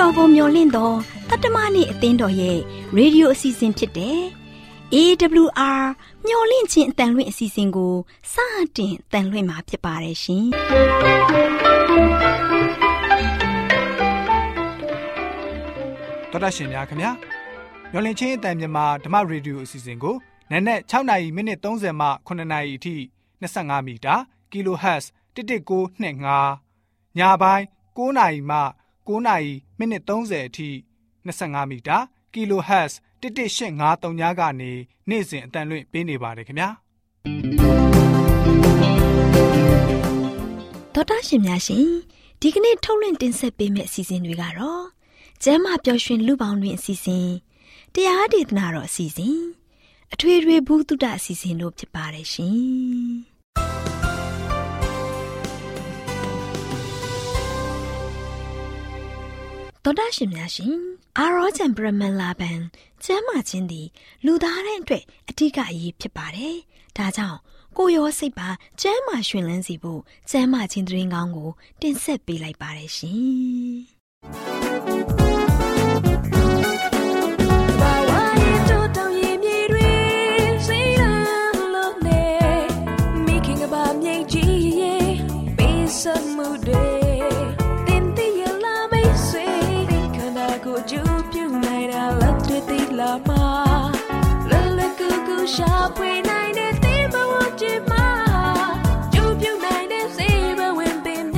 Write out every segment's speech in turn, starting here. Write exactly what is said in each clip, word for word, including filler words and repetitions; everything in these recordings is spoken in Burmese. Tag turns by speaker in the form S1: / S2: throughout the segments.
S1: တော်ကိုမျှော်လင့်တော့တတ္တမနေ့အသင်းတော်ရဲ့ရေဒီယိုအစီအစဉ်ဖြစ်တဲ့ အေး ဒဘလျူ အာ မျှော်လင့်ခြင်းအတန်လွင့်အစီအစဉ်ကိုစတင်တန်လွင့်မှာဖြစ်ပါတယ်ရှင်။
S2: တော်တာရှင်များခင်ဗျာမျှော်လင့်ခြင်းအတန်မြန်မာဓမ္မရေဒီယိုအစီအစဉ်ကိုနက်နက်၆နာရီမိနစ်၃၀မှ၇နာရီအထိ၂၅မီတာ Kilohertz တစ်တစ်ကို၂၅ညပိုင်း၉နာရီမှ၉နာရီမိနစ်၃၀အထိ၂၅မီတာ Kilohertz တစ်တစ်၈၅၃ညကနေနေ့စဉ်အတန်လွင့်ပေးနေပါတယ်ခင်ဗျာ
S1: တော်တာရှင်များရှင်ဒီကနေ့ထုတ်လွှင့်တင်ဆက်ပေးမယ့်အစီအစဉ်တွေကတော့ကျမ်းမာပျော်ရွှင်လူပေါင်းတွင်အစီအစဉ်တရားဒေသနာတော်အစီအစဉ်အထွေထွေဘုဒ္ဓအစီအစဉ်တို့ဖြစ်ပါတယ်ရှင်တော်တာရှင်များရှင်အာရောဂျန်ပရမန်လာဘန်ကျမ်းမာခြင်းသည်လူသားတိုင်းအတွက်အထူးအရေးဖြစ်ပါတယ်ဒါကြောင့်ကိုယ်ရောစိတ်ပါကျမ်းမာရှင်လန်းစီဖို့ကျမ်းမာခြင်းသတင်းကောင်းကိုတင်ဆက်ပေးလိုက်ပါတယ်ရှင်
S3: ရှာဖွေနိုင်တဲ့သင်ဘဝချစ်မှာကျူးပြုနိုင်တဲ့စေဘဝင်ပင်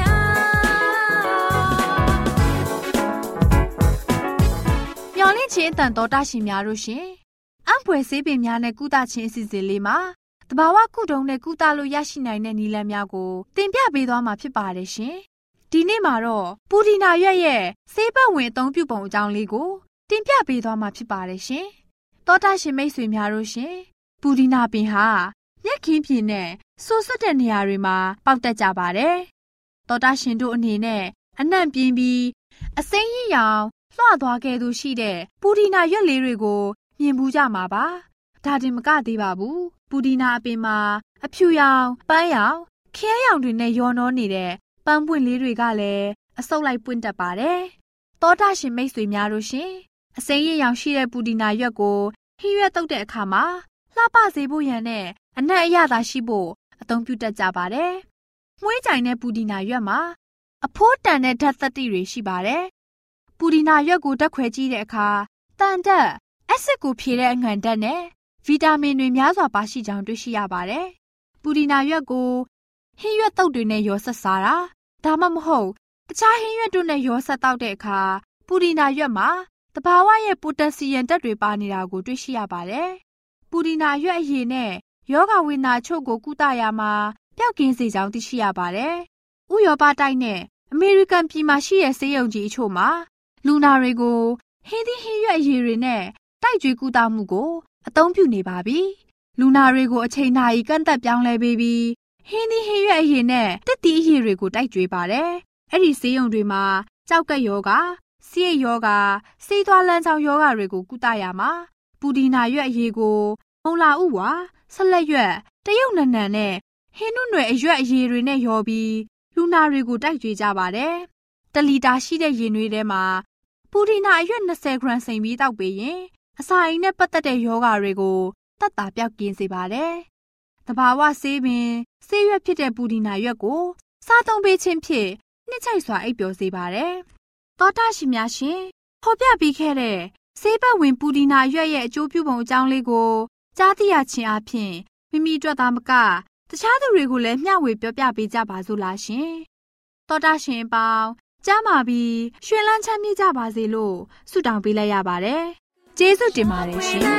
S3: များမျော်လင့်ခြင်းအတန်တော်တရှင်များတို့ရှင်အံဖွယ်စေးပင်များနဲ့ကုသခြင်းအစီအစဉ်လေးမှာတဘာဝကုတုံနဲ့ကုသလို့ရရှိနိုင်တဲ့နည်းလမ်းများကိုတင်ပြပေးသွားမှာဖြစ်ပါတယ်ရှင်ဒီနေ့မှာတော့ပူဒီနာရွက်ရဲ့စေဘဝင်အသုံးပြုပုံအကြောင်းလေးကိုတင်ပြပေးသွားမှာဖြစ်ပါတယ်ရှင်တော်တရှင်မိတ်ဆွေများတို့ရှင်ပူဒီနာပင်ဟာမြက်ခင်းပြင်နဲ့ဆိုးဆွတ်တဲ့နေရာတွေမှာပေါက်တက်ကြပါတယ်။သောတာရှင်တို့အနေနဲ့အနှံ့ပြင်းပြီးအစိမ်းရည်ရောင်လွှသွားခဲ့သူရှိတဲ့ပူဒီနာရွက်လေးတွေကိုမြင်ဘူးကြမှာပါ။ဒါတင်မကသေးပါဘူး။ပူဒီနာအပင်မှာအဖြူရောင်ပန်းရောင်ခဲရောင်တွေနဲ့ရောနှောနေတဲ့ပန်းပွင့်လေးတွေကလည်းအဆုပ်လိုက်ပွင့်တတ်ပါတယ်။သောတာရှင်မိတ်ဆွေများတို့ရှင်အစိမ်းရည်ရောင်ရှိတဲ့ပူဒီနာရွက်ကိုဟင်းရွက်တုပ်တဲ့အခါမှာလှပစေဖို့ရန်နဲ့အနက်အရသာရှိဖို့အသုံးပြုတတ်ကြပါတယ်။မွှေးကြိုင်တဲ့ပူဒီနာရွက်မှာအဖိုးတန်တဲ့ဓာတ်သတ္တိတွေရှိပါတယ်။ပူဒီနာရွက်ကိုဓာတ်ခွဲကြည့်တဲ့အခါတန်ဓာတ်အက်ဆစ်ကိုဖြည့်တဲ့အငန်ဓာတ်နဲ့ဗီတာမင်တွေများစွာပါရှိကြောင်းတွေ့ရှိရပါတယ်။ပူဒီနာရွက်ကိုဟင်းရွက်တုပ်တွေနဲ့ရောဆက်စားတာဒါမှမဟုတ်တခြားဟင်းရွက်တို့နဲ့ရောဆက်တောက်တဲ့အခါပူဒီနာရွက်မှာတဘာဝရဲ့ပိုတက်ဆီယမ်ဓာတ်တွေပါနေတာကိုတွေ့ရှိရပါတယ်။ပူဒီနာရွက်အရည်နဲ့ယောဂဝေဒနာချို့ကိုကုသရာမှာပျောက်ကင်းစေကြောင်းသိရှိရပါတယ်။ဥရောပတိုက်နဲ့အမေရိကန်ပြည်မှာရှိတဲ့ဆေးရုံကြီးအချို့မှာလူနာတွေကိုဟင်းသီးဟင်းရွက်အရည်တွေနဲ့တိုက်ကြွေးကုသမှုကိုအသုံးပြုနေပါပြီ။လူနာတွေကိုအချိန်နာရီကန့်သက်ပြောင်းလဲပေးပြီးဟင်းသီးဟင်းရွက်အရည်နဲ့တက်တီအရည်တွေကိုတိုက်ကြွေးပါတယ်။အဲ့ဒီဆေးရုံတွေမှာကြောက်ကက်ယောဂဆေးယောဂဆေးသွားလမ်းကြောင်းယောဂတွေကိုကုသရာမှာပူဒီနာရွက်အရည်ကိုမုံလာဥဝါဆက်လက်ရွက်တရုတ်နံနံနဲ့ဟင်းနုနွယ်အရွက်အရည်တွေနဲ့ရောပြီးလူနာတွေကိုတိုက်ကြွေးကြပါတယ်။တစ်လီတာရှိတဲ့ရင်တွေထဲမှာပူဒီနာအရွက်၂၀ဂရမ်စိမ်ပြီးတောက်ပေးရင်အစာအိမ်နဲ့ပတ်သက်တဲ့ယောဂတွေကိုသက်သာပျောက်ကင်းစေပါတယ်။တဘာဝဆေးပင်ဆေးရွက်ဖြစ်တဲ့ပူဒီနာရွက်ကိုစားသုံးပေးခြင်းဖြင့်နှစ်ချိုက်စွာအိပ်ပျော်စေပါတယ်။သောတာရှင်များရှင်ဖော်ပြပေးခဲ့တဲ့ဆေးဘက်ဝင်ပူဒီနာရွက်ရဲ့အကျိုးပြုပုံအကြောင်းလေးကိုကြားသိရခြင်းအပြင်မိမိအတွက်သာမကတခြားသူတွေကိုလည်းမျှဝေပြောပြပေးကြပါစို့လားရှင်။သောတာရှင်အပေါင်းကျမ်းမာပြီးရွှင်လန်းချမ်းမြေ့ကြပါစေလို့ဆုတောင်းပေးလိုက်ရပါတယ်။ကျေးဇူးတင်ပါတယ်ရှင်။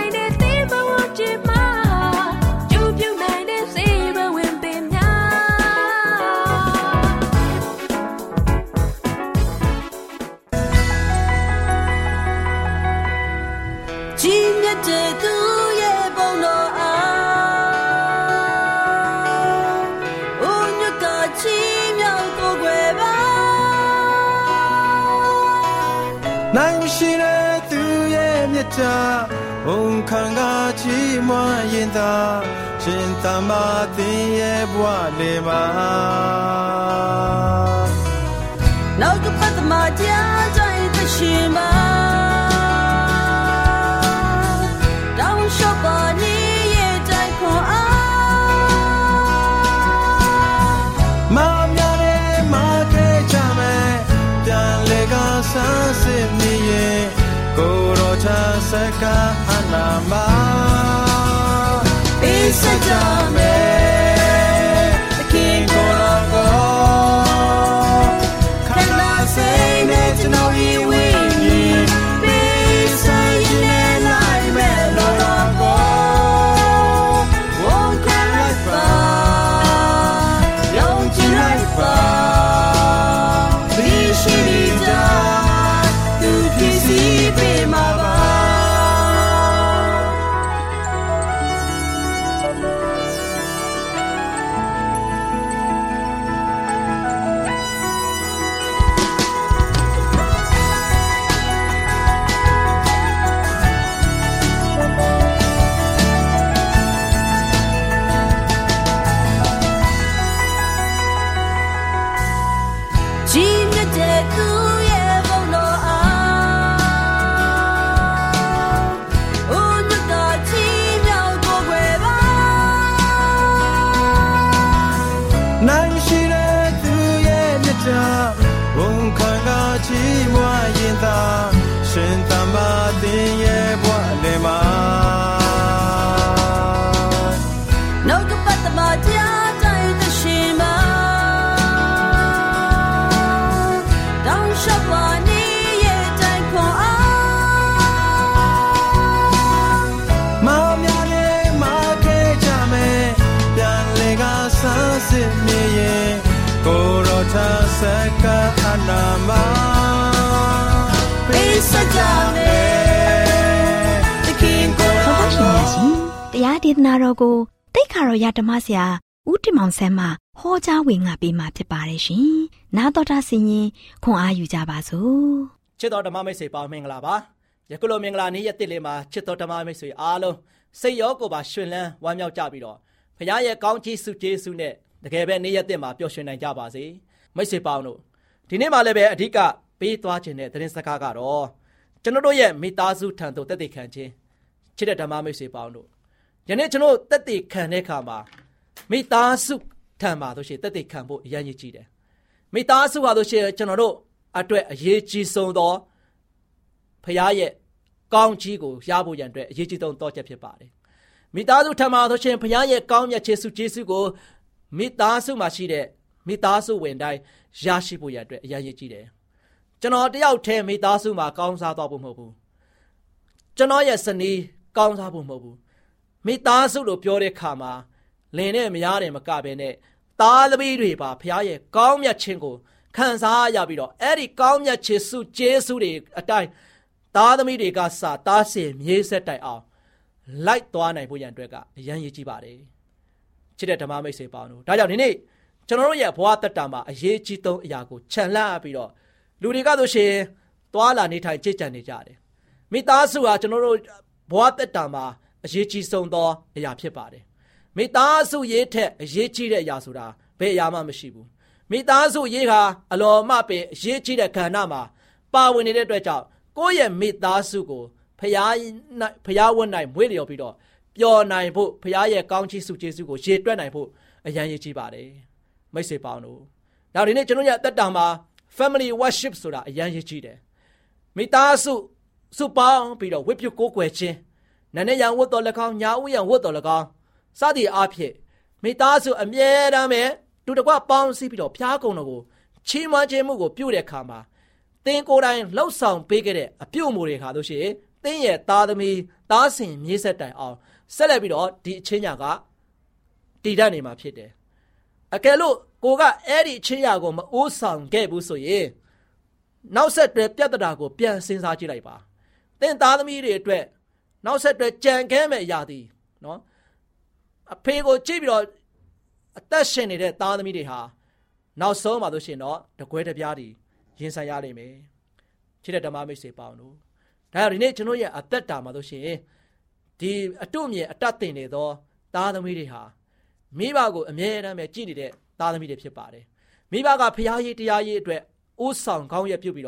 S4: နိုင်ရှိတဲ့သူရဲ့မြတ်တာဝန်ခံကချီးမွမ်းရင်သာရှင်သမ္မာသင်ရဲ့ဘဝလေးမှာနောက်ကပတ်သမားကြားကြိုင်သရှ
S5: 心吧，当说吧你也在哭啊。
S4: 妈咪的妈给家们，点那个三十年，过了这世界安那嘛，一世家们。
S1: တရားဒေသနာတော်ကိုတိတ်ခါတော်ရဓမ္မဆရာဦးတင်မောင်ဆန်းမှဟောကြားဝင်ငါပေးมาဖြစ်ပါတယ်ရှင်။နာတော်တာဆင်ရင်ခွန်အားယူကြပါစို့
S6: ။ချစ်တော်ဓမ္မမိတ်ဆွေပေါင်းမင်္ဂလာပါ။ယခုလိုမင်္ဂလာနေ့ရက်တစ်လေးမှာချစ်တော်ဓမ္မမိတ်ဆွေအားလုံးစိတ်ရောကိုယ်ပါရှင်လန်းဝမ်းမြောက်ကြပြီးတော့ဘုရားရဲ့ကောင်းချီးဆုကျေးဇူးနဲ့တကယ်ပဲနေ့ရက်တစ်မှာပျော်ရွှင်နိုင်ကြပါစေ။မိတ်ဆွေပေါင်းတို့ဒီနေ့မှလည်းပဲအဓိကပေးသွားခြင်းတဲ့သတင်းစကားကတော့ကျွန်တော်တို့ရဲ့မိသားစုထံသို့တက်တည်ခံခြင်းချစ်တဲ့ဓမ္မမိတ်ဆွေပေါင်းတို့ယနေ့ကျွန်တော်တက်တည်ခံတဲ့အခါမှာမိသားစုထံမှာတို့ရှိတက်တည်ခံဖို့အရေးကြီးတယ်မိသားစုဟာတို့ရှိကျွန်တော်တို့အတွက်အရေးကြီးဆုံးသောဖခင်ရဲ့ကောင်းချီးကိုရဖို့ရန်အတွက်အရေးကြီးဆုံးတောချက်ဖြစ်ပါတယ်မိသားစုထံမှာတို့ရှိဖခင်ရဲ့ကောင်းမြတ်ခြင်းစုကျေးဇူးကိုမိသားစုမှာရှိတဲ့မိသားစုဝင်တိုင်းရရှိဖို့ရန်အတွက်အရေးကြီးတယ်ကျွန်တော်တယောက်တည်းမိသားစုမှာကောင်းစားသွားဖို့မဟုတ်ဘူးကျွန်တော်ရဲ့ဇနီးကောင်းစားဖို့မဟုတ်ဘူးမိသားစုလို့ပြောတဲ့ခါမှာလင်နဲ့မယားတယ်မကဘဲနဲ့သားသမီးတွေပါဖခင်ရဲ့ကောင်းမြတ်ခြင်းကိုခံစားရပြီးတော့အဲ့ဒီကောင်းမြတ်ခြင်းစုကျေးဇူးတွေအတိုင်းသားသမီးတွေကစာသားစင်မြေးဆက်တိုင်အောင်လိုက်သွားနိုင်ဖို့ရန်အတွက်ကအရန်ရည်ကြီးပါတယ်ချစ်တဲ့ဓမ္မမိတ်ဆွေပေါင်းတို့ဒါကြောင့်ဒီနေ့ကျွန်တော်တို့ရဲ့ဘဝတက်တာမှာအရေးကြီးဆုံးအရာကိုခြံလှမ်းပြီးတော့လူတွေကဆိုရှင်သွားလာနေထိုင်ကြည်ကြံနေကြတယ်မိသားစုဟာကျွန်တော်တို့ဘဝတက်တာမှာအရေးကြီးဆုံးသောအရာဖြစ်ပါတယ်မိသားစုရေးထက်အရေးကြီးတဲ့အရာဆိုတာဘယ်အရာမှမရှိဘူးမိသားစုရေးဟာအလော်မပင်အရေးကြီးတဲ့ကဏ္ဍမှာပါဝင်နေတဲ့အတွက်ကြောင့်ကိုယ့်ရဲ့မိသားစုကိုဖရားဖရားဝတ်နိုင်မွေးလျော်ပြီးတော့ပျော်နိုင်ဖို့ဖရားရဲ့ကောင်းချီးဆုကျေးဇူးကိုရေတွက်နိုင်ဖို့အရန်ရေးကြီးပါတယ်မိတ်ဆွေပေါင်းတို့ဒါဒီနေ့ကျွန်တော်ရဲ့တက်တာမှာ family worship ဆိုတာအရန်ရေးကြီးတယ်မိသားစုစုပေါင်းပြီးတော့ဝတ်ပြုကိုးကွယ်ခြင်းနန်းနဲ့ရံဝတ်တော်၎င်းညာဦးရံဝတ်တော်၎င်းစသည်အားဖြင့်မိသားစုအမြဲတမ်းပဲတူတကွပေါင်းစည်းပြီးတော့ဖျားကုံတော်ကိုချီးမွမ်းခြင်းမှုကိုပြုတဲ့အခါမှာသင်ကိုယ်တိုင်လှုပ်ဆောင်ပေးခဲ့တဲ့အပြုအမူတွေခါလို့ရှိရင်သင်ရဲ့သားသမီးသားစဉ်မြေးဆက်တိုင်အောင်ဆက်လက်ပြီးတော့ဒီအချင်းညာကတည်တတ်နေမှာဖြစ်တယ်အကယ်လို့ကိုကအဲ့ဒီအချင်းညာကိုမအိုးဆောင်ခဲ့ဘူးဆိုရင်နောက်ဆက်တွဲပြဿနာကိုပြန်စဉ်းစားကြည့်လိုက်ပါသင်သားသမီးတွေအတွက်နောက်ဆက်တွဲကြံခဲမဲ့အရာသည်နော်အဖေကိုကြည့်ပြီးတော့အသက်ရှင်နေတဲ့သားသမီးတွေဟာနောက်ဆုံးမှာလို့ရှိရင်တော့တကွဲတပြားတွေရင်ဆိုင်ရလိမ့်မယ်ချစ်တဲ့ဓမ္မမိတ်ဆွေပေါင်းတို့ဒါကြောင့်ဒီနေ့ကျွန်တော်ရဲ့အသက်တာမှာလို့ရှိရင်ဒီအတုမြင်အတတ်တင်နေသောသားသမီးတွေဟာမိဘကိုအမြဲတမ်းပဲကြည့်နေတဲ့သားသမီးတွေဖြစ်ပါတယ်မိဘကဖျားရေးတရားရေးအတွက်ဥဆောင်ကောင်းရပြုတ်ပြီးတော့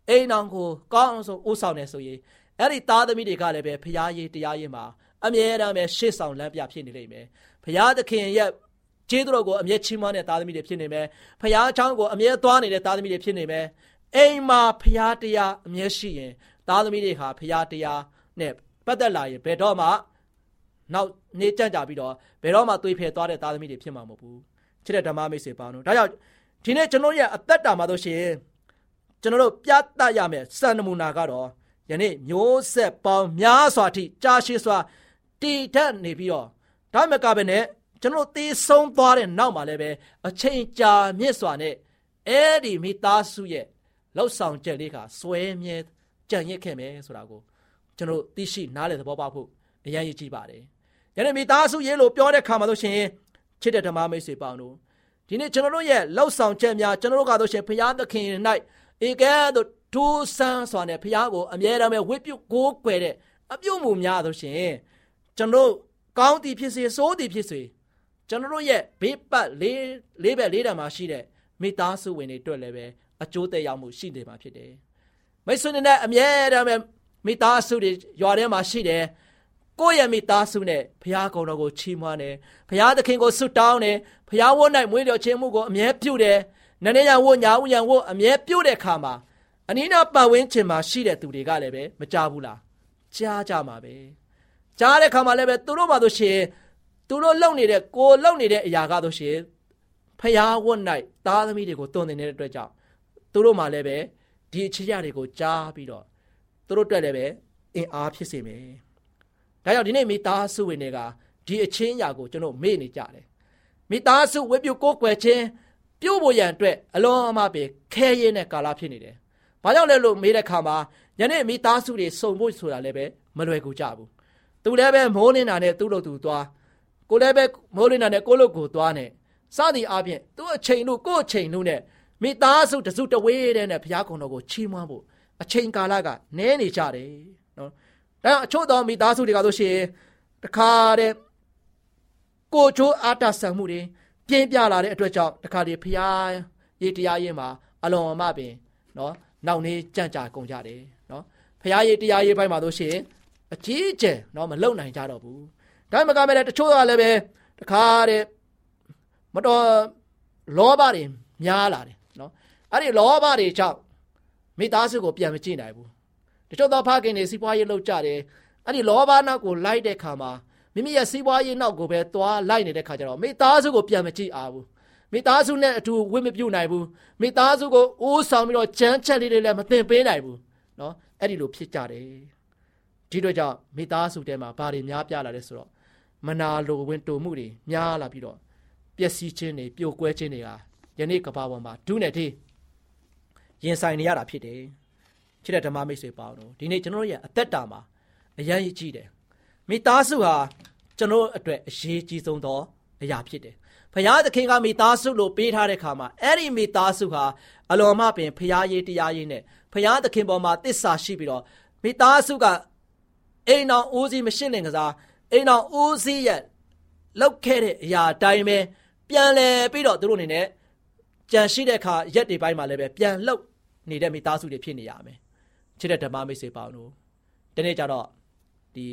S6: အိမ်တော်ကိုကောင်းဆုံးဥဆောင်နေဆိုရင်အဲ့ဒီသားသမီးတွေကလည်းပဲဖခင်ရေးတရားရေးမှာအမြဲတမ်းပဲရှေ့ဆောင်လမ်းပြဖြစ်နေလိမ့်မယ်ဖခင်သခင်ရဲ့ကျေးဇူးတော်ကိုအမြဲချီးမွမ်းတဲ့သားသမီးတွေဖြစ်နေမယ်ဖခင်အကြောင်းကိုအမြဲသွားနေတဲ့သားသမီးတွေဖြစ်နေမယ်အိမ်မှာဖခင်တရားအမြဲရှိရင်သားသမီးတွေဟာဖခင်တရားနဲ့ပတ်သက်လာရင်ဘယ်တော့မှနောက်နေကြကြပြီးတော့ဘယ်တော့မှသွေးဖယ်သွားတဲ့သားသမီးတွေဖြစ်မှာမဟုတ်ဘူးချစ်တဲ့ဓမ္မမိတ်ဆွေပေါင်းတို့ဒါကြောင့်ဒီနေ့ကျွန်တော်ရဲ့အသက်တာမှာဆိုရှင်ကျွန်တော်တို့ပြသရမယ်စံနမူနာကတော့ယနေ့မျိုးဆက်ပေါင်းများစွာထိကြာရှည်စွာတည်တတ်နေပြီးတော့ဒါမှမကပဲနဲ့ကျွန်တော်သေဆုံးသွားတဲ့နောက်မှာလည်းပဲအချိန်ကြာမြင့်စွာနဲ့အဲ့ဒီမိသားစုရဲ့လှုပ်ဆောင်ချက်လေးကစွဲမြဲကြံ့ရစ်ခဲ့မယ်ဆိုတာကိုကျွန်တော်သိရှိနားလည်သဘောပေါက်ဖို့အရေးကြီးပါတယ်။ယနေ့မိသားစုရေးလို့ပြောတဲ့ခါမှာဆိုရှင်ချစ်တဲ့ဓမ္မမိတ်ဆွေပေါင်းတို့ဒီနေ့ကျွန်တော်တို့ရဲ့လှုပ်ဆောင်ချက်များကျွန်တော်တို့ကဆိုရှင်ဘုရားသခင်၌ဧကဲသို့ထူးဆန်းစွာနဲ့ဘုရားကိုအမြဲတမ်းဝတ်ပြုကိုးကွယ်တဲ့အပြုမှုများဆိုရှင်ကျွန်တော်ကောင်းသည်ဖြစ်စေဆိုးသည်ဖြစ်စေကျွန်တော်တို့ရဲ့ဘေးပတ်လေးလေးဘက်လေးတံမှာရှိတဲ့မိသားစုဝင်တွေတွေ့လည်းပဲအကျိုးသက်ရောက်မှုရှိနေမှာဖြစ်တယ်။မိတ်ဆွေတွေနဲ့အမြဲတမ်းမိသားစုတွေရွာထဲမှာရှိတယ်ကိုယ့်ရဲ့မိသားစုနဲ့ဘုရားကုံတော်ကိုချီးမွမ်းတယ်ဘုရားသခင်ကိုဆုတောင်းတယ်ဘုရားဝတ်၌မွေးလျော်ခြင်းမှုကိုအမြဲပြုတယ်နည်းနည်းရဝတ်ညာဥညာဝတ်အမြဲပြုတဲ့အခါမှာအနည်းနာပတ်ဝန်းကျင်မှာရှိတဲ့သူတွေကလည်းပဲမကြားဘူးလားကြားကြမှာပဲကြားတဲ့အခါမှာလည်းပဲသူတို့မှဆိုရှင်သူတို့လုံနေတဲ့ကိုလုံနေတဲ့အရာကဆိုရှင်ဘုရားဝတ်၌သားသမီးတွေကိုတွန်းတင်နေတဲ့အတွက်ကြောင့်သူတို့မှလည်းပဲဒီအခြေရတွေကိုကြားပြီးတော့သူတို့တွေ့လည်းပဲအင်အားဖြစ်စေမယ်ဒါကြောင့်ဒီနေ့မိသားစုဝင်တွေကဒီအချင်းအရာကိုကျွန်တော်မေ့နေကြတယ်မိသားစုဝတ်ပြုကိုးကွယ်ခြင်းပြုဖို့ရန်အတွက်အလွန်အမပဲခဲရင်းတဲ့ကာလဖြစ်နေတယ်ဘာကြောင့်လဲလို့မေးတဲ့ခါမှာယနေ့မိသားစုတွေစုံဖို့ဆိုတာလည်းပဲမလွယ်ကူကြဘူးသူလည်းပဲမိုးလင်းတာနဲ့သူ့လိုသူသွားကိုလည်းပဲမိုးလင်းတာနဲ့ကိုလိုကိုသွားနဲ့စသည်အပြင်သူ့အချိန်လို့ကိုယ့်အချိန်လို့နဲ့မိသားစုတစုတဝေးတဲ့နဲ့ဘုရားကုံတော်ကိုချီးမွမ်းဖို့အချိန်ကာလကနည်းနေကြတယ်နော်ဒါအချို့သောမိသားစုတွေကဆိုရှင်တခါတဲ့ကိုချိုးအားတဆန်မှုတွေပြင်းပြလာတဲ့အတွက်ကြောင့်တခါတည်းဘုရားရေးတရားရေးမှာအလွန်အမပင်နော်နောက်နေကြံ့ကြာကုန်ကြတယ်နော်ဘုရားရေးတရားရေးပိုင်းမှာဆိုရှင်အကြီးအကျယ်နော်မလုံနိုင်ကြတော့ဘူးဒါမှမကမဲ့တချို့ကလည်းပဲတခါတဲ့မတော်လောဘတွေများလာတယ်နော်အဲ့ဒီလောဘတွေကြောင့်မိသားစုကိုပြန်မကြည့်နိုင်ဘူးတချို့သောဖခင်တွေစီးပွားရေးလုပ်ကြတယ်အဲ့ဒီလောဘနောက်ကိုလိုက်တဲ့ခါမှာမိမိရဲ့စီးပွားရေးနောက်ကိုပဲသွားလိုက်နေတဲ့ခါကျတော့မိသားစုကိုပြန်မကြည့်အားဘူးမိသားစုနဲ့အတူဝတ်မပြုတ်နိုင်ဘူးမိသားစုကိုအိုးဆောင်ပြီးတော့ကြမ်းချက်လေးတွေလည်းမသင်ပေးနိုင်ဘူးနော်အဲ့ဒီလိုဖြစ်ကြတယ်ဒီတို့ကြောင့်မိသားစုထဲမှာဘာတွေများပြားလာလဲဆိုတော့မနာလိုဝင်တူမှုတွေများလာပြီးတော့ပျက်စီးခြင်းတွေပြိုကွဲခြင်းတွေကယနေ့ကမ္ဘာပေါ်မှာဒုနဲ့တေးရင်ဆိုင်နေရတာဖြစ်တယ်ချစ်တဲ့ဓမ္မမိတ်ဆွေပေါင်းတို့ဒီနေ့ကျွန်တော်ရဲ့အသက်တာမှာအရေးကြီးတယ်မိသားစုဟာကျွန်တော်အတွက်အရေးကြီးဆုံးသောအရာဖြစ်တယ်ဘုရားသခင်ကမိသားစုလို့ပေးထားတဲ့ခါမှာအဲ့ဒီမိသားစုဟာအလွန်မှပင်ဘုရားရေးတရားရေးနဲ့ဘုရားသခင်ပေါ်မှာသစ္စာရှိပြီးတော့မိသားစုကအိမ်တော်ဦးစီးမရှိလင်ကစားအိမ်တော်ဦးစီးရဲ့လောက်ခဲ့တဲ့အရာအတိုင်းပဲပြန်လဲပြီးတော့သူတို့အနေနဲ့ကြံရှိတဲ့အခါရက်တွေပိုင်းမှာလည်းပဲပြန်လှုပ်နေတဲ့မိသားစုတွေဖြစ်နေရမယ်ချစ်တဲ့ဓမ္မမိတ်ဆွေပေါင်းတို့ဒီနေ့ကျတော့ဒီ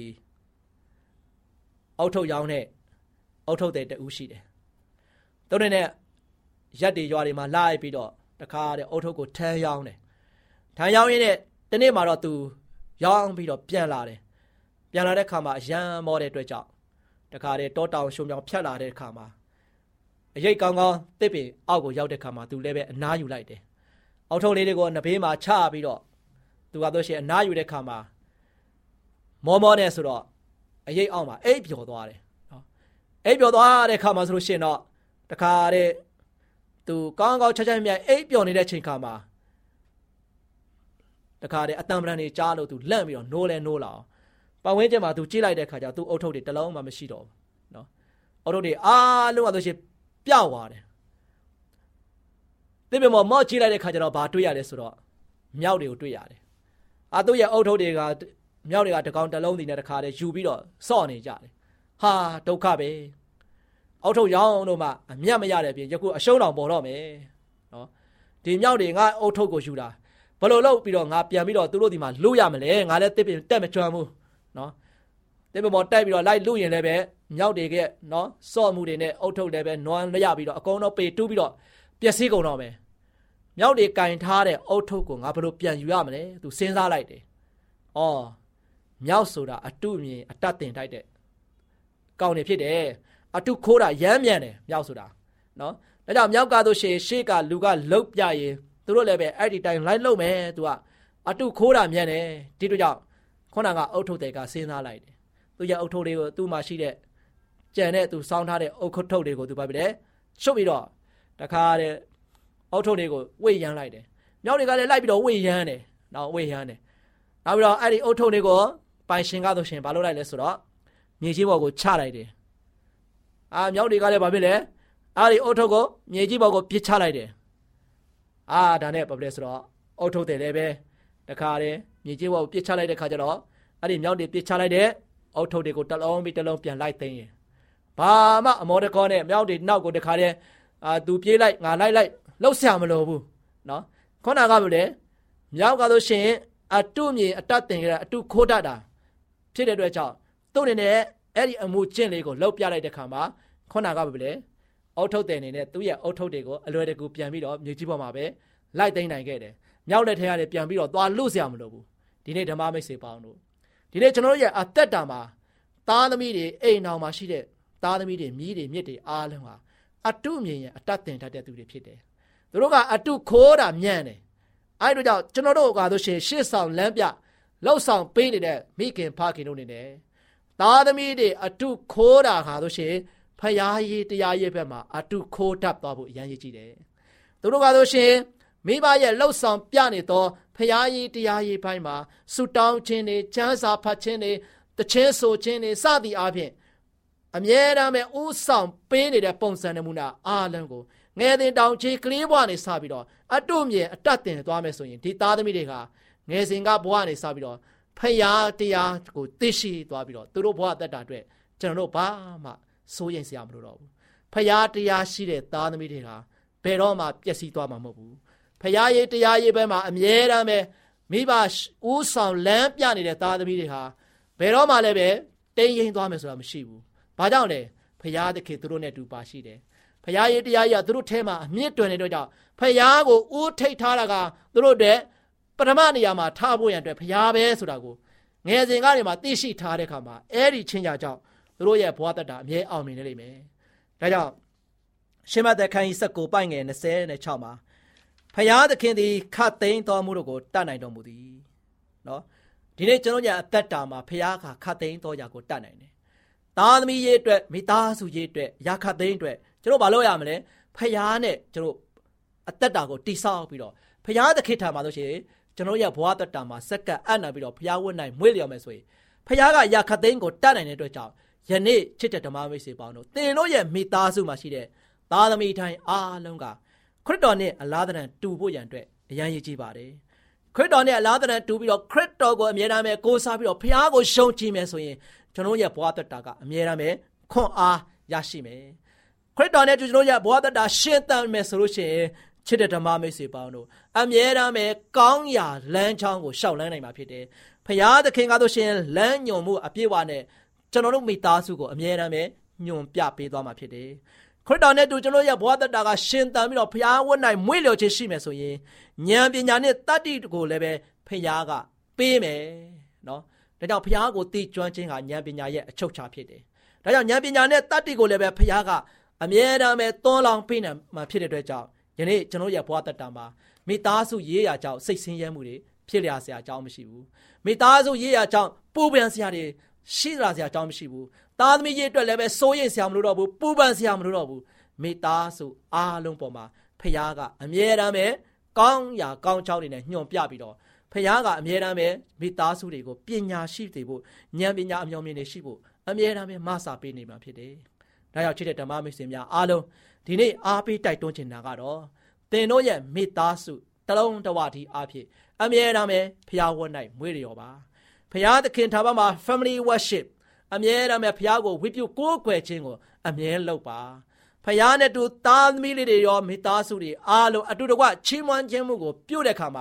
S6: အောက်ထုတ်ရောင်းတဲ့အောက်ထုတ်တဲ့တူရှိတယ်သူတို့နဲ့ရက်တွေရွာတွေမှာလာပြီးတော့တခါတဲ့အောက်ထုတ်ကိုထမ်းရောင်းတယ်ထမ်းရောင်းရင်းနဲ့ဒီနေ့မှာတော့သူရောင်းပြီးတော့ပြန်လာတယ်ပြန်လာတဲ့ခါမှာအရန်မောတဲ့အတွက်ကြောင့်တခါတဲ့တောတောင်ရှုံပြောင်ဖြတ်လာတဲ့ခါမှာအရိတ်ကောင်းကောင်းတစ်ပင်အောက်ကိုရောက်တဲ့ခါမှာသူလည်းပဲအနားယူလိုက်တယ်အောက်ထုတ်လေးတွေကိုနဘေးမှာချပြီးတော့သူကတော့ရှင်အနားယူတဲ့ခါမှာမောမောနဲ့ဆိုတော့အရိတ်အောက်မှာအိပ်ပျော်သွားတယ်နော်အိပ်ပျော်သွားတဲ့ခါမှာဆိုလို့ရှင်တော့တခါတဲ့သူကောင်းကောင်းချာချာမြတ်အိပ်ပျော်နေတဲ့ချိန်ခါမှာတခါတဲ့အတံပရံတွေကြားလို့သူလန့်ပြီးတော့နိုးလဲနိုးလာအောင်ပတ်ဝန်းကျင်မှာသူကြည့်လိုက်တဲ့ခါကျသူအုတ်ထုတ်တွေတလုံးမှမရှိတော့ဘူးနော်အုတ်ထုတ်တွေအားလုံးကဆိုရှင်ပြောက်သွားတယ်ဒီပေမဲ့မော့ကြည့်လိုက်တဲ့ခါကျတော့ဘာတွေ့ရလဲဆိုတော့မြောက်တွေကိုတွေ့ရတယ်အာသူ့ရဲ့အုတ်ထုတ်တွေကမြောက်တွေကတကောင်တလုံးစီနဲ့တခါတည်းယူပြီးတော့စော့နေကြတယ်ဟာဒုက္ခပဲအုတ်ထုတ်ရောင်းတို့မှအမျက်မရတဲ့ပြင်ယခုအရှုံးတော်ပေါ်တော့မယ်နော်ဒီမြောက်တွေငါအုတ်ထုတ်ကိုယူတာဘလို့လို့ပြီးတော့ငါပြန်ပြီးတော့သူတို့ဒီမှာလူရမလဲငါလည်းတစ်ပင်တက်မကျွမ်းဘူးနော်တစ်ပင်ပေါ်တက်ပြီးတော့လိုက်လူရင်လည်းပဲမြောက်တွေကနော်စော့မှုတွေနဲ့အုတ်ထုတ်လည်းပဲနွမ်းလျပြီးတော့အကုန်တော့ပေတူးပြီးတော့ပျက်စီးကုန်တော့မယ်မြောက်တွေကင်ထားတဲ့အုတ်ထုတ်ကိုငါဘလို့ပြန်ယူရမလဲသူစဉ်းစားလိုက်တယ်အော်မြောက်ဆိုတာအတုမြင်အတတ်တင်တိုက်တဲ့ကောင်းနေဖြစ်တယ်အတုခိုးတာရမ်းမြန်တယ်မြောက်ဆိုတာနော်ဒါကြောင့်မြောက်ကားဆိုရှင်ရှေ့ကလူကလှုပ်ပြရင်သူတို့လည်းပဲအဲ့ဒီတိုင်းလိုက်လှုပ်မယ်သူကအတုခိုးတာမြန်တယ်ဒီတို့ကြောင့်ခုနကအုတ်ထုတ်တွေကစဉ်းစားလိုက်တယ်သူရဲ့အုတ်ထုတ်တွေကိုသူ့မှာရှိတဲ့ကြံတဲ့သူစောင်းထားတဲ့အုတ်ထုတ်တွေကိုသူပါပြီလေရှုပ်ပြီးတော့တခါတဲ့အုတ်ထုတ်တွေကိုဝေ့ရမ်းလိုက်တယ်မြောက်တွေကလည်းလိုက်ပြီးတော့ဝေ့ရမ်းတယ်နော်ဝေ့ရမ်းတယ်နောက်ပြီးတော့အဲ့ဒီအုတ်ထုတ်တွေကိုပိုင်ရှင်ကားဆိုရှင်ဘာလုပ်လိုက်လဲဆိုတော့မြေကြီးပေါ်ကိုချလိုက်တယ်အာမြောက်တွေကလည်းဘာဖြစ်လဲအဲ့ဒီအုတ်ထုတ်ကိုမြေကြီးပေါ်ကိုပစ်ချလိုက်တယ်အာဒါနဲ့ဘာဖြစ်လဲဆိုတော့အုတ်ထုတ်တယ်လည်းပဲတခါတည်းမြေကြီးပေါ်ကိုပစ်ချလိုက်တဲ့ခါကျတော့အဲ့ဒီမြောက်တွေပစ်ချလိုက်တဲ့အုတ်ထုတ်တွေကိုတလုံးပြီးတလုံးပြန်လိုက်သိမ်းရင်ဘာမှအမောတကောနဲ့မြောက်တွေနောက်ကိုတခါတည်းအာသူပြေးလိုက်ငါလိုက်လိုက်လှုပ်ရှားမလို့ဘူးနော်ခေါနာကမလဲမြောက်ကဆိုရှင်အတုမြေအတတ်တင်ကြတာအတုခိုးတတ်တာဖြစ်တဲ့အတွက်ကြောင့်သူ့အနေနဲ့အဲ့ဒီအမှုကျင့်လေးကိုလှုပ်ပြလိုက်တဲ့ခါမှာခေါနာကမလဲအုတ်ထုတ်တယ်အနေနဲ့သူ့ရဲ့အုတ်ထုတ်တွေကိုအလွယ်တကူပြန်ပြီးတော့မြေကြီးပေါ်မှာပဲလိုက်သိမ်းနိုင်ခဲ့တယ်မြောက်လက်ထဲကနေပြန်ပြီးတော့သွားလွတ်เสียမလို့ဘူးဒီနေ့ဓမ္မမိတ်ဆွေပေါင်းတို့ဒီနေ့ကျွန်တော်တို့ရဲ့အသက်တာမှာသားသမီးတွေအိမ်အောင်မှာရှိတဲ့သားသမီးတွေမြည်တွေမြစ်တွေအားလုံးဟာအတုမြင်ရင်အတတ်တင်တတ်တဲ့သူတွေဖြစ်တယ်သူတို့ကအတုခိုးတာညံ့တယ်အဲ့တို့ကြောင့်ကျွန်တော်တို့ကဆိုရှင်ရှေ့ဆောင်လမ်းပြလောက်ဆောင်ပေးနေတဲ့မိခင်ဖခင်တို့နေတယ်သားသမီးတွေအတုခိုးတာခါဆိုရှင်ဖယားကြီးတရားရဲ့ဘက်မှာအတုခိုးတတ်သွားဖို့အရန်ရည်ကြည့်တယ်သူတို့ကဆိုရှင်မိဘရဲ့လှုပ်ဆောင်ပြနေတော့ဖယားကြီးတရားရဲ့ဘက်မှာဆူတောင်းခြင်းတွေချမ်းသာဖတ်ခြင်းတွေတခြင်းဆိုခြင်းတွေစသည်အားဖြင့်အမြဲတမ်းပဲဥဆောင်ပေးနေတဲ့ပုံစံနမူနာအားလုံးကိုငယ်တင်တောင်ချေကလေးဘဝနေစပြီးတော့အတုမြင်အတတ်တင်သွားမယ်ဆိုရင်ဒီသားသမီးတွေကငယ်စဉ်ကဘဝနေစပြီးတော့ဖယားတရားကိုသိရှိသွားပြီးတော့သူတို့ဘဝအသက်တာအတွက်ကျွန်တော်တို့ဘာမှစိုးရိမ်စရာမလိုတော့ဘူးဖယားတရားရှိတဲ့သားသမီးတွေကဘယ်တော့မှပျက်စီးသွားမှာမဟုတ်ဘူးဖယားရေးတရားရေးဘက်မှာအမြဲတမ်းပဲမိဘဥဆောင်လမ်းပြနေတဲ့သားသမီးတွေဟာဘယ်တော့မှလည်းပဲတင်းရင်သွားမယ်ဆိုတာမရှိဘူးဘာကြောင့်လဲဖယားသခင်သူတို့နဲ့တူပါရှိတယ်ဖယားရေးတရားရေးကသူတို့ထဲမှာအမြင့်တွင်နေတဲ့ကြောင့်ဖယားကိုဦးထိတ်ထားတာကသူတို့အတွက်ပထမနေရာမှာထားဖို့ရန်အတွက်ဖယားပဲဆိုတာကိုငယ်စဉ်ကနေမှသိရှိထားတဲ့အခါမှာအဲ့ဒီချင်းကြကြောင့်သူတို့ရဲ့ဘဝတတအမြဲအောင်မြင်နေလိမ့်မယ်ဒါကြောင့်ရှမသက်ခန်းကြီး၁၉ပိုင်ငယ်၂၆မှာဖယားသခင်သည်ခတ်သိမ်းတော်မူတို့ကိုတတ်နိုင်တော်မူသည်နော်ဒီနေ့ကျွန်တော်ညာအသက်တာမှာဖယားကခတ်သိမ်းတော်ရာကိုတတ်နိုင်တယ်သားသမီးရေးအတွက်မိသားစုရေးအတွက်ရာခတ်သိမ်းအတွက်ကျွန်တော်ဘာလုပ်ရမလဲဖယားနဲ့ကျွန်တော်အသက်တာကိုတိဆောက်ပြီးတော့ဖယားသခင်ထံမှာဆိုရှင်ကျွန်တော်ရဲ့ဘဝတတမှာစက္ကန့်အံ့နာပြီးတော့ဖယားဝတ်နိုင်မွေးလျော်မယ်ဆိုရင်ဖယားကရာခတ်သိမ်းကိုတတ်နိုင်တဲ့အတွက်ကြောင့်ယနေ့ချစ်တဲ့ဓမ္မမိတ်ဆွေပေါင်းတို့သင်တို့ရဲ့မိသားစုမှာရှိတဲ့သားသမီးတိုင်းအားလုံးကခရစ်တော်နဲ့အလားတန်တူဖို့ရန်အတွက်အရန်ရည်ကြည်ပါတယ်ခရစ်တော်နဲ့အလားတန်တူပြီးတော့ခရစ်တော်ကိုအမြဲတမ်းပဲကိုးစားပြီးတော့ဖယားကိုရှုံချမယ်ဆိုရင်ကျွန်တော်ရဲ့ဘဝတတကအမြဲတမ်းပဲခွန်အားရရှိမယ်ခရစ်တော်နဲ့ကျွန်တော်ရဲ့ဘဝတတရှင်းတတ်မယ်ဆိုလို့ရှိရင်ချစ်တဲ့ဓမ္မမိတ်ဆွေပေါင်းတို့အမြဲတမ်းပဲကောင်းရာလမ်းချောင်းကိုရှောက်လန်းနိုင်မှာဖြစ်တယ်ဖယားသခင်ကဆိုရှင်လမ်းညွန်မှုအပြည့်အဝနဲ့ကျွန်တော်တို့မိသားစုကိုအမြဲတမ်းပဲညွန်ပြပေးသွားမှာဖြစ်တယ်ခရစ်တော်နဲ့တူကျွန်တော်ရဲ့ဘဝတတကရှင်သန်ပြီးတော့ဖယားဝတ်နိုင်မွေ့လျော်ခြင်းရှိမယ်ဆိုရင်ဉာဏ်ပညာနဲ့တတ္တိကိုလည်းပဲဖယားကပေးမယ်နော်ဒါကြောင့်ဖယားကိုသိကျွမ်းခြင်းကဉာဏ်ပညာရဲ့အချုပ်အခြာဖြစ်တယ်ဒါကြောင့်ဉာဏ်ပညာနဲ့တတ္တိကိုလည်းပဲဖယားကအမြဲတမ်းပဲသွန်းလောင်းပေးနေမှာဖြစ်တဲ့အတွက်ကြောင့်ယနေ့ကျွန်တော်ရဲ့ဘဝတတမှာမိသားစုရေးရာကြောင့်စိတ်ဆင်းရဲမှုတွေဖြစ်လျာစရာအကြောင်းမရှိဘူးမိသားစုရေးရာကြောင့်ပူပန်စရာတွေရှိလာစရာအကြောင်းမရှိဘူးသားသမီးရေးအတွက်လည်းပဲစိုးရိမ်စရာမလိုတော့ဘူးပူပန်စရာမလိုတော့ဘူးမိသားစုအားလုံးပေါ်မှာဖယားကအမြဲတမ်းပဲကောင်းရာကောင်းချောင်းတွေနဲ့ညွှန်ပြပြီးတော့ဖယားကအမြဲတမ်းပဲမိသားစုတွေကိုပညာရှိစေဖို့ဉာဏ်ပညာအမြော်မြင်တွေရှိဖို့အမြဲတမ်းပဲမဆာပေးနေမှာဖြစ်တယ်။ဒါကြောင့်ချစ်တဲ့ဓမ္မမိတ်ဆွေများအားလုံးဒီနေ့အားပေးတိုက်တွန်းချင်တာကတော့သင်တို့ရဲ့မိသားစုတလုံးတဝတီအားဖြင့်အမြဲတမ်းပဲဖယားဝတ်၌မွေးလျော်ပါဖယားသခင်ထာဝရမှာ family worship အမြဲတမ်းပဲဖယားကိုဝိပုကိုးကွယ်ခြင်းကိုအမြဲလုပ်ပါဖယားနဲ့တူသားသမီးလေးတွေရောမိသားစုတွေအားလုံးအတူတကွချီးမွမ်းခြင်းမှုကိုပြုတဲ့အခါမှာ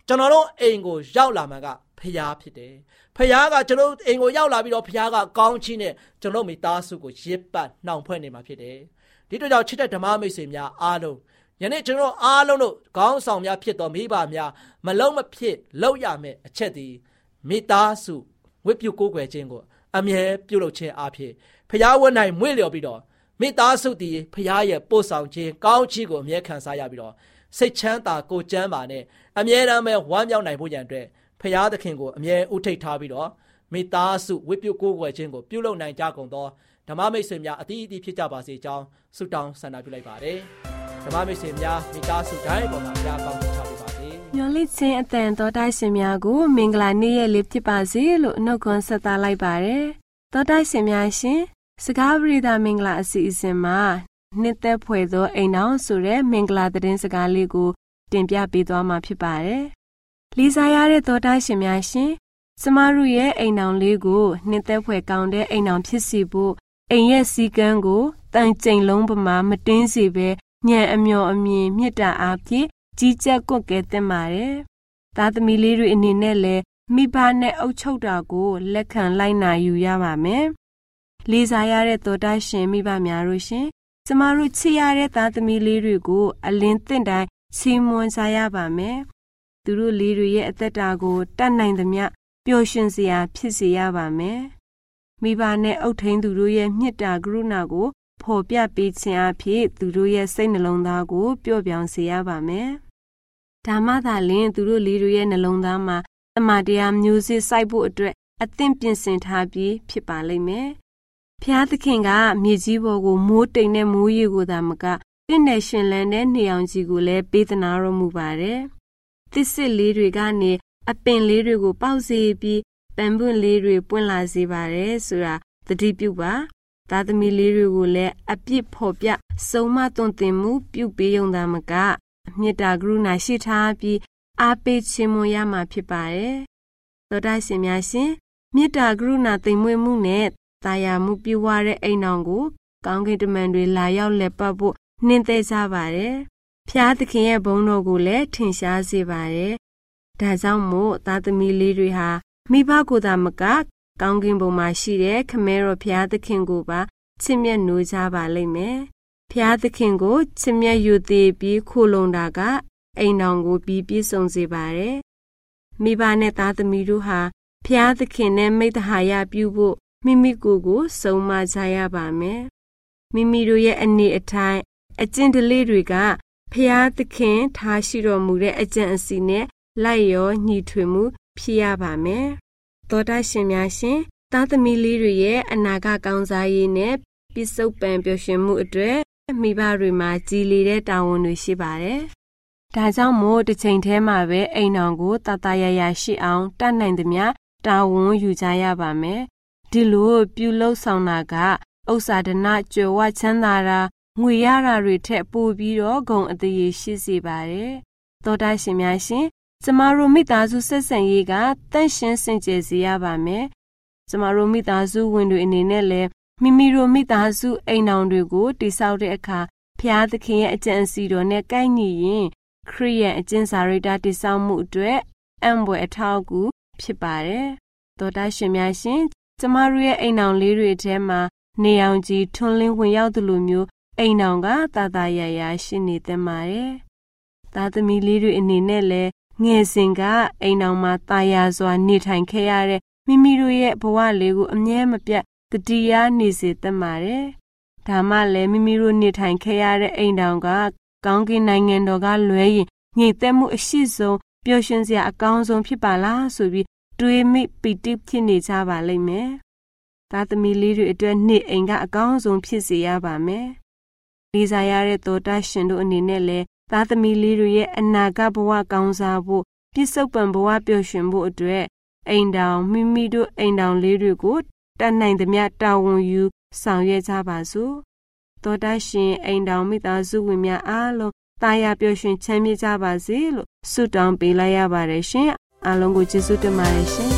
S6: ကျွန်တော်တို့အိမ်ကိုရောက်လာမှကဖျားဖြစ်တယ်ဖျားကကျွန်တော်အိမ်ကိုရောက်လာပြီးတော့ဖျားကကောင်းချီးနဲ့ကျွန်တော်မိသားစုကိုရစ်ပတ်နှောင်ဖွဲ့နေမှာဖြစ်တယ်ဒီတို့ကြောင့်ချစ်တဲ့ဓမ္မမိတ်ဆွေများအားလုံးယနေ့ကျွန်တော်အားလုံးတို့ခေါင်းဆောင်များဖြစ်တော်မိဘများမလုံးမဖြစ်လောက်ရမယ်အချက်ဒီမိသားစုဝိပုကိုးကွယ်ခြင်းကိုအမြဲပြုလုပ်ခြင်းအဖြစ်ဖျားဝတ်နိုင်မွေ့လျော်ပြီးတော့မိသားစုတည်ဖျားရဲ့ပို့ဆောင်ခြင်းကောင်းချီးကိုအမြဲခံစားရပြီးတော့စိတ်ချမ်းသာကိုကျမ်းပါနဲ့အမြဲတမ်းပဲဝမ်းမြောက်နိုင်ဖို့ရန်အတွက်ဖျားသခင်ကိုအမြဲဥထိတ်ထားပြီးတော့မိသားစုဝိပုကိုးကွယ်ခြင်းကိုပြုလုပ်နိုင်ကြကုန်သောဓမ္မမိတ်ဆွေများအသီးအသီးဖြစ်ကြပါစေကြောင်းဆုတောင်းဆန္ဒပြုလိုက်ပါတယ်ဓမ္မမိတ်ဆွေများမိသားစုတိုင်းပေါ်မှာဘုရားကောင်းချီးချပေးပါစေ
S7: မျော်လင့်ခြင်းအတန်တော်တိုက်ရှင်များကိုမင်္ဂလာနေ့ရက်လေးဖြစ်ပါစေလို့နှုတ်ခွန်းဆက်သလိုက်ပါတယ်တော်တိုက်ရှင်များရှင်စကားပရိသတ်မင်္ဂလာအစီအစဉ်မှာနှစ်သက်ဖွယ်သောအိမ်တော်ဆိုတဲ့မင်္ဂလာသတင်းစကားလေးကိုတင်ပြပေးသွားမှာဖြစ်ပါတယ်လီစားရတဲ့တော်တိုက်ရှင်များရှင်ကျမတို့ရဲ့အိမ်တော်လေးကိုနှစ်သက်ဖွယ်ကောင်းတဲ့အိမ်တော်ဖြစ်စီဖို့အိမ်ရဲ့စည်းကမ်းကိုတန်ကျိန်လုံးပမာမတင်းစီပဲညံအမျော်အမြင်မြစ်တာအားဖြင့်ကြီးကြပ်ကွက်ကဲတင်ပါတယ်သားသမီးလေးတွေအနေနဲ့လည်းမိဘနဲ့အုပ်ချုပ်တာကိုလက်ခံလိုက်နာယူရပါမယ်လေးစားရတဲ့တော်တာရှင်မိဘများတို့ရှင်ကျမတို့ချစ်ရတဲ့သားသမီးလေးတွေကိုအလင်းသင့်တိုင်းချီးမွမ်းစားရပါမယ်သူတို့လေးတွေရဲ့အသက်တာကိုတတ်နိုင်သမျှပျော်ရွှင်စရာဖြစ်စေရပါမယ်မိဘနဲ့အုပ်ထိန်သူတို့ရဲ့မေတ္တာကရုဏာကိုဖော်ပြပေးခြင်းအဖြစ်သူတို့ရဲ့စိတ်နှလုံးသားကိုပျော့ပြောင်းစေရပါမယ်ဒါမှသာလျှင်သူတို့လေးတွေရဲ့နှလုံးသားမှာတမန်တရားမျိုးစစ်စိုက်ဖို့အတွက်အသင့်ပြင်ဆင်ထားပြီးဖြစ်ပါလိမ့်မယ်ဖျားသခင်ကမြေကြီးပေါ်ကိုမိုးတိမ်နဲ့မိုးရေကိုသာမကတင့်တဲ့ရှင်လန်းတဲ့နေအောင်ကြီးကိုလည်းပေးသနာတော်မူပါတယ်သစ်စစ်လေးတွေကနေအပင်လေးတွေကိုပေါက်စေပြီးပန်းပွင့်လေးတွေပွင့်လာစေပါတယ်ဆိုတာသတိပြုပါသားသမီးလေးတွေကိုလည်းအပြစ်ဖော်ပြစုံမသွန်သင်မှုပြုပေးုံသာမကမေတ္တာကရုဏာရှိထားပြီးအားပေးခြင်းမွန်ရမှာဖြစ်ပါတယ်သောတာရှင်များရှင်မေတ္တာကရုဏာသိမ်မွေ့မှုနဲ့တာယာမှုပြုဝါတဲ့အိမ်တော်ကိုကောင်းကင်တမန်တွေလာရောက်လက်ပတ်ဖို့နှင်းသက်ကြပါတယ်ဖျားသခင်ရဲ့ဘုန်းတော်ကိုလည်းထင်ရှားစေပါတယ်ဒါကြောင့်မို့သားသမီးလေးတွေဟာမိဘကိုယ်သာမကကောင်းကင်ဘုံမှာရှိတဲ့ခမဲတော်ဖျားသခင်ကိုပါချစ်မြတ်နိုးကြပါလိမ့်မယ်ဖျားသခင်ကိုချစ်မြတ်ယူသေးပြီးခိုလုံတာကအိမ်တော်ကိုပြီးပြည့်စုံစေပါတယ်မိဘနဲ့သားသမီးတို့ဟာဖျားသခင်နဲ့မိတ္တဟာယပြုဖို့မိမိကိုယ်ကိုစုံမကြရပါမယ်မိမိတို့ရဲ့အနေအထိုင်အကျင့်ဓလေ့တွေကဖျားသခင်ထားရှိတော်မူတဲ့အကျင့်အစီနဲ့လိုက်ရောညီထွေမှုဖြစ်ရပါမယ်သောတာရှင်များရှင်သားသမီးလေးတွေရဲ့အနာဂတ်ကောင်းစားရေးနဲ့ပြစ္ဆုတ်ပံပျော်ရွှင်မှုအတွက်မိဘတွေမှာကြည်လီတဲ့တာဝန်တွေရှိပါတယ်ဒါကြောင့်မို့တစ်ချိန်တည်းမှာပဲအိမ်တော်ကိုတတရရရှိအောင်တတ်နိုင်သမျှတာဝန်ယူကြရပါမယ်ဒီလိုပြုလုပ်ဆောင်တာကဥစ္စာဒနာကြွယ်ဝချမ်းသာတာငွေရတာတွေထက်ပိုပြီးတော့ဂုဏ်အသရေရှိစေပါတယ်သောတာရှင်များရှင်ကျမတို့မိသားစုဆက်ဆံရေးကတန့်ရှင်းစင်ကြယ်စေရပါမယ်ကျမတို့မိသားစုဝင်တွေအနေနဲ့လည်းမိမိတို့မိသားစုအိမ်တော်တွေကိုတည်ဆောက်တဲ့အခါဖျားသခင်ရဲ့အကြံအစီတော်နဲ့ကိုက်ညီရင်ခရစ်ယာန်အကျင့်စာရိတ္တတည်ဆောက်မှုအတွက်အံ့ဘွယ်အထောက်အကူဖြစ်ပါတယ်သောတာရှင်များရှင်ကျမတို့ရဲ့အိမ်တော်လေးတွေထဲမှာနေအောင်ကြီးထွန်းလင်းဝင်ရောက်သလိုမျိုးအိမ်တော်ကတာတာရရရှိနေသင့်ပါတယ်သားသမီးလေးတွေအနေနဲ့လည်းငယ်စဉ်ကအိမ်တော်မှာတာယာစွာနေထိုင်ခဲ့ရတဲ့မိမိတို့ရဲ့ဘဝလေးကိုအမြဲမပြတ်တတိယနေစေသင့်ပါတယ်ဒါမှလည်းမိမိတို့နေထိုင်ခဲ့ရတဲ့အိမ်တော်ကကောင်းကင်နိုင်ငံတော်ကလွဲရင်ငြိမ်သက်မှုအရှိဆုံးပျော်ရွှင်စရာအကောင်းဆုံးဖြစ်ပါလားဆိုပြီးတွေးမိပီတိဖြစ်နေကြပါလိမ့်မယ်သားသမီးလေးတွေအတွက်နေ့အိမ်ကအကောင်းဆုံးဖြစ်စေရပါမယ်လေးစားရတဲ့သောတာရှင်တို့အနေနဲ့လည်းသားသမီးလေးတွေရဲ့အနာဂတ်ဘဝကောင်းစားဖို့ပြစ္ဆုတ်ပံဘဝပျော်ရွှင်ဖို့အတွက်အိမ်တော်မိမိတို့အိမ်တော်လေးတွေကိုတတ်နိုင်သမျှတာဝန်ယူဆောင်ရွက်ကြပါစို့သောတာရှင်အိမ်တော်မိသားစုဝင်များအားလုံးတာယာပျော်ရွှင်ချမ်းမြေ့ကြပါစေလို့ဆုတောင်းပေးလိုက်ရပါတယ်ရှင်အားလုံးကိုကျေးဇူးတင်ပါတယ်ရှင်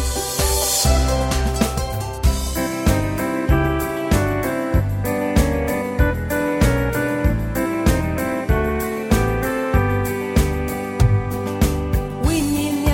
S5: ဝိညာဉ်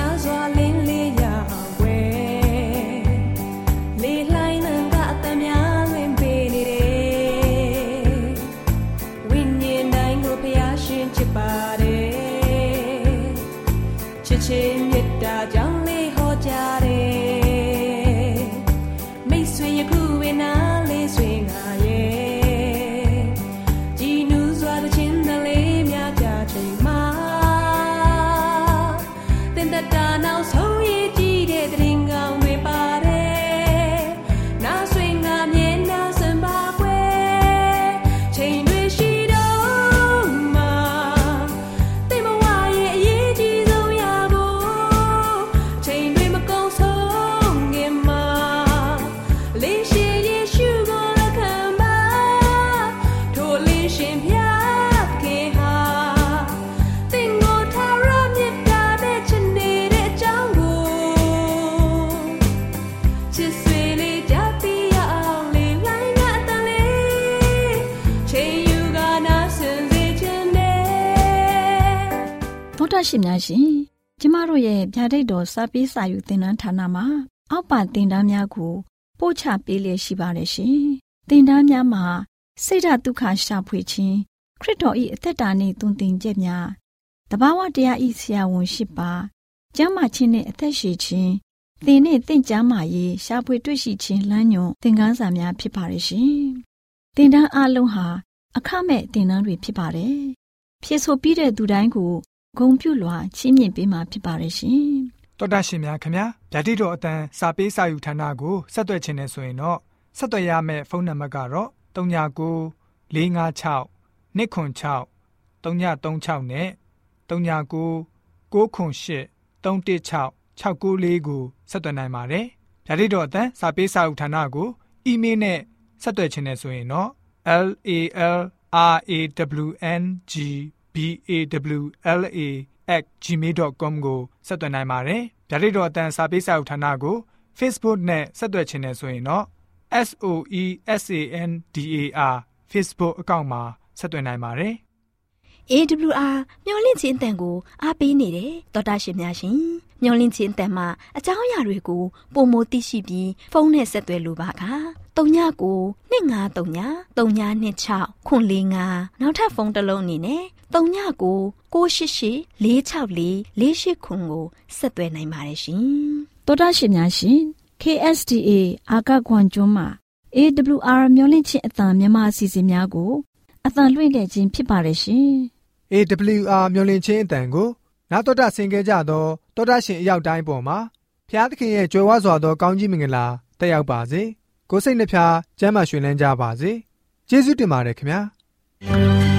S8: တော်တာရှင်များရှင်ကျမတို့ရဲ့ဗျာဒိတ်တော်စာပေးစာယူသင်တန်းဌာနမှာအောက်ပါသင်တန်းများကိုပို့ချပေးလျက်ရှိပါတယ်ရှင်သင်တန်းများမှာစိတ်ဓာတ်ဒုက္ခရှာဖွေခြင်းခရစ်တော်၏အသက်တာနှင့်သွန်သင်ချက်များတဘာဝတရား၏ဆရာဝန်ရှိပါကျမ်းမာခြင်းနှင့်အသက်ရှည်ခြင်းသင်နှင့်သင်ကျမ်းမာရေးရှာဖွေတွေ့ရှိခြင်းလမ်းညွန်သင်ခန်းစာများဖြစ်ပါတယ်ရှင်သင်တန်းအလုံးဟာအခမဲ့သင်တန်းတွေဖြစ်ပါတယ်ဖြည့်ဆို့ပြီးတဲ့သူတိုင်းကိုဂုဏ်ပြုလွှာချီးမြှင့်ပေးမှာဖြစ်ပါတယ်ရှင်
S2: တော်တာရှင်များခင်ဗျာဗျာဒိတ်တော်အတန်းစာပေးစာယူဌာနကိုဆက်သွယ်ခြင်းနဲ့ဆိုရင်တော့ဆက်သွယ်ရမယ့်ဖုန်းနံပါတ်ကတော့၃၉၉ ၄၅၆ ၂ခွန်၆ ၃၃၆နဲ့၃၉၉ ၉ခွန်၈ ၃၁၆ ၆၉၄ကိုဆက်သွယ်နိုင်ပါတယ်ဗျာဒိတ်တော်အတန်းစာပေးစာယူဌာနကိုအီးမေးလ်နဲ့ဆက်သွယ်ခြင်းနဲ့ဆိုရင်တော့ l a l r a w n g b a w l a at gmail dot com ကိုဆက်သွယ်နိုင်ပါတယ်။ဗျာဒိတ်တော်အတန်းစာပေးစာယူဌာနကို Facebook နဲ့ဆက်သွယ်ခြင်းနဲ့ဆိုရင်တော့ S O E S A N D A R Facebook အကောင့်မှာဆက်သွယ်နိုင်ပါတယ်။
S1: A W R မျော်လင့်ခြင်းအတန်ကိုအားပေးနေတယ်တော်တာရှင်များရှင်မျော်လင့်ခြင်းအတန်မှာအကြောင်းအရာတွေကိုပုံမသိရှိပြီးဖုန်းနဲ့ဆက်သွယ်လိုပါက၃ညကို၂၅၃ည၃ည၂၆ခွန်၄၅နောက်ထပ်ဖုန်းတစ်လုံးအနေနဲ့၃ညကို၉၈၈၄၆၄၄၈ခွန်ကိုဆက်သွယ်နိုင်ပါတယ်ရှင်
S8: တော်တာရှင်များရှင် K S D A အာကခွန်ကျွန်းမှာ A W R မျော်လင့်ခြင်းအတန်မြန်မာအစီအစဉ်များကိုအတန်လွှင့်ခဲ့ခြင်းဖြစ်ပါတယ်ရှင်
S2: A W R မျော်လင့်ခြင်းအတန်ကိုနာတော်တာဆင် ခဲ့ကြသောတော်တာရှင်အရောက်တိုင်းပေါ်မှာဖျားသခင်ရဲ့ကြွယ်ဝစွာသောကောင်းကြီးမင်္ဂလာတက်ရောက်ပါစေကိုယ်စိတ်နှဖျားကျမ်းမာရွှင်လန်းကြပါစေကျေးဇူးတင်ပါတယ်ခင်ဗျာ